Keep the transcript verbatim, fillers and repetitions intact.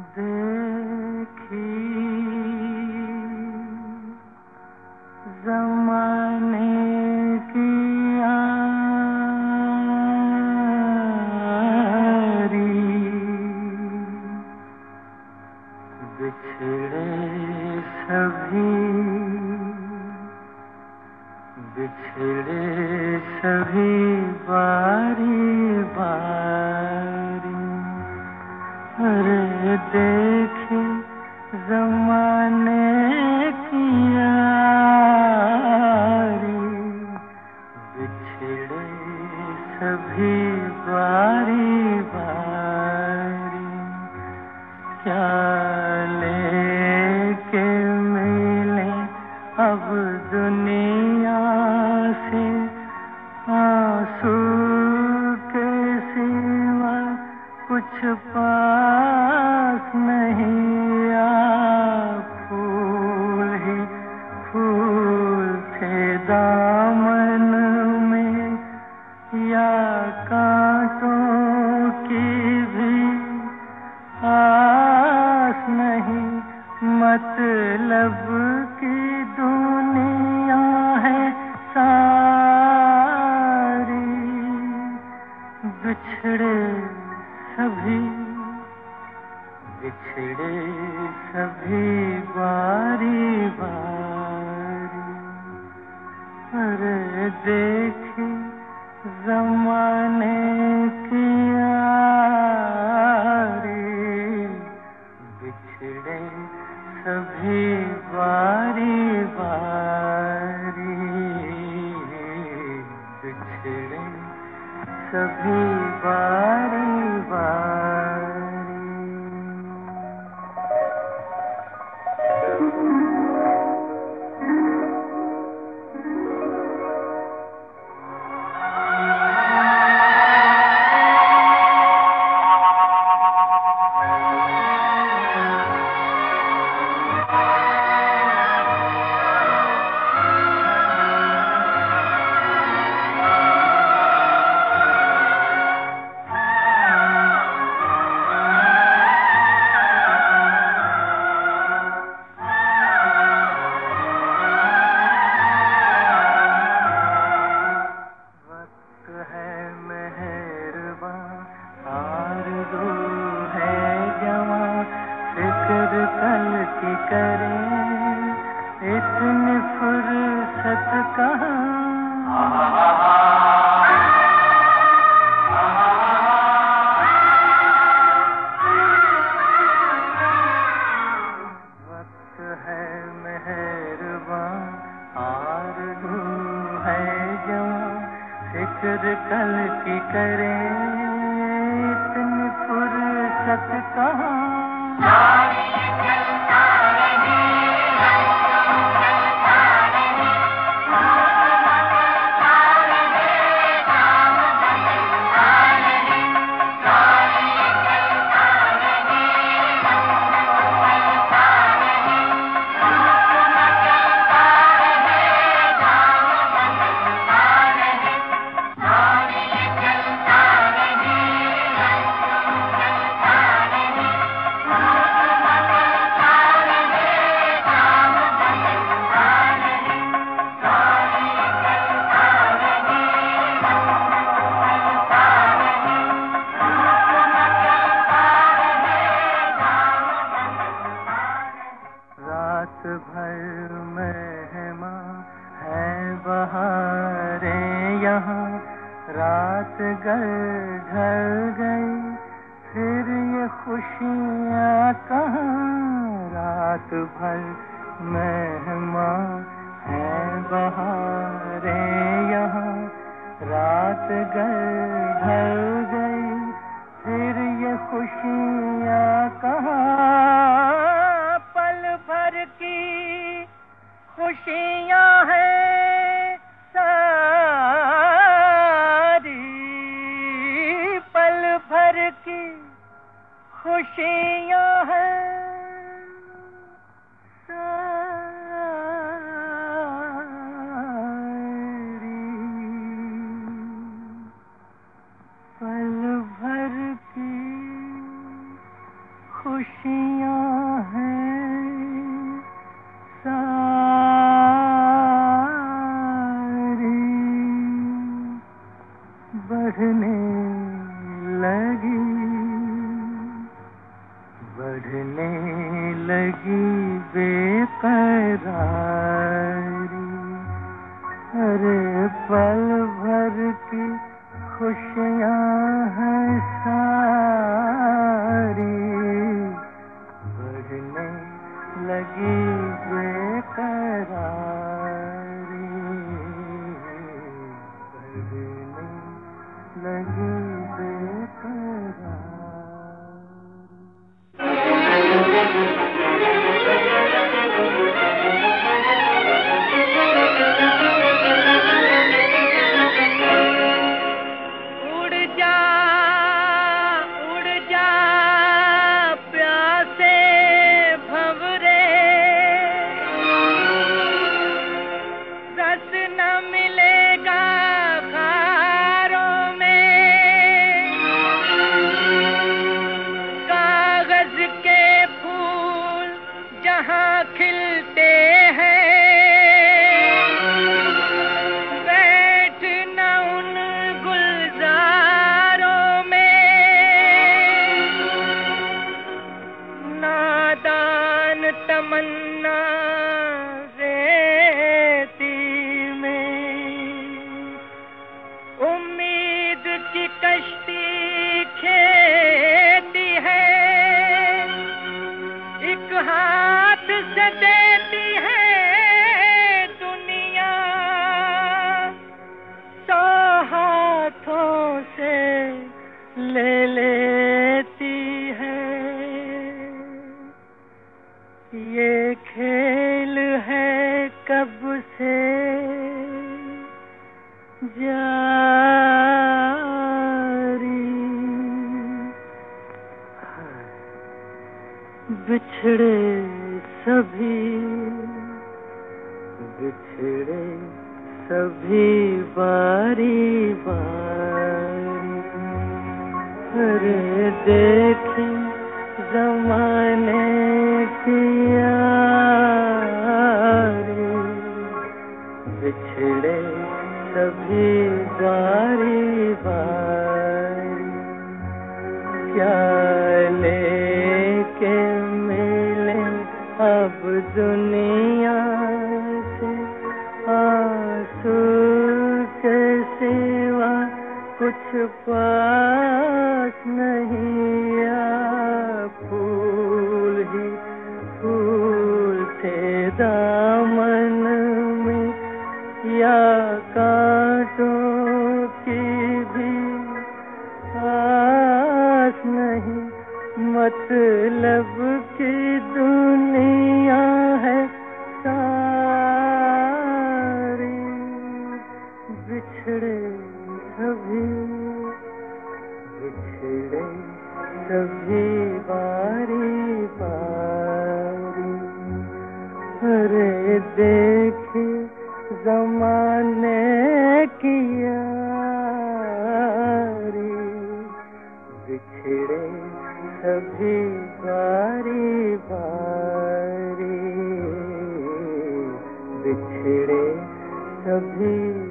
देखी ज़माने की यारी, बिछड़े सभी बिछड़े सभी बारी बारी। अरे देखे ज़माने की यारी, बिछड़े सभी बारी बारी। क्या लेके मिले अब दुनिया से, आंसू के सिवा कुछ पास नहीं। आ फूल ही फूल थे दामन में, या कांटों की भी आस नहीं। मतलब की दुनिया है सारी, बिछड़े सभी बिछड़े सभी बारी बारी। अरे देखे ज़माने की यारी, बिछड़े सभी बारी बारी। बिछड़े सभी बारी बारी। फिक्र कल की करें, इतनी फुर्सत कहाँ। वक्त है मेहरबान, आरज़ू है जवां, फिक्र कल की करें, इतनी फुर्सत कहाँ। रात भर मेहमां है बहारें यहाँ, रात गल ढल गई फिर ये खुशियाँ कहाँ। रात भर मेहमां है बहारें यहाँ, रात गल ढल गई फिर ये खुशियाँ कहाँ। खुशियाँ हैं सारी, पल भर की खुशियाँ हैं सारी, पल भर की खुशियाँ। लगी, बढ़ने लगी बेकरारी। अरे पल भर की खुशियाँ हैं सारी, बढ़ने लगी बेकरारी, बढ़ने लगी बेकरारी। खिलते हैं बैठ न उन गुलजारों में, नादान तमन्ना रेती में, उम्मीद की कश्ती खेती है, एक हाथ से देती है दुनिया, सौ हाथों से ले लेती है। ये खेल है कब से जारी, बिछड़े सभी बिछड़े सभी बारी बारी। अरे देखी ज़माने की यारी, बिछड़े सभी बारी बारी। क्या लेके मिले अब दुनिया से, आंसू के सिवा कुछ पास नहीं, या फूल ही फूल थे दामन में, या कांटों की भी आस नहीं। मतलब की दुनिया है सारी, बिछड़े सभी बिछड़े सभी बारी बारी। अरे देखी ज़माने की यारी, बिछड़े सभी बारी बारी, बिछड़े सभी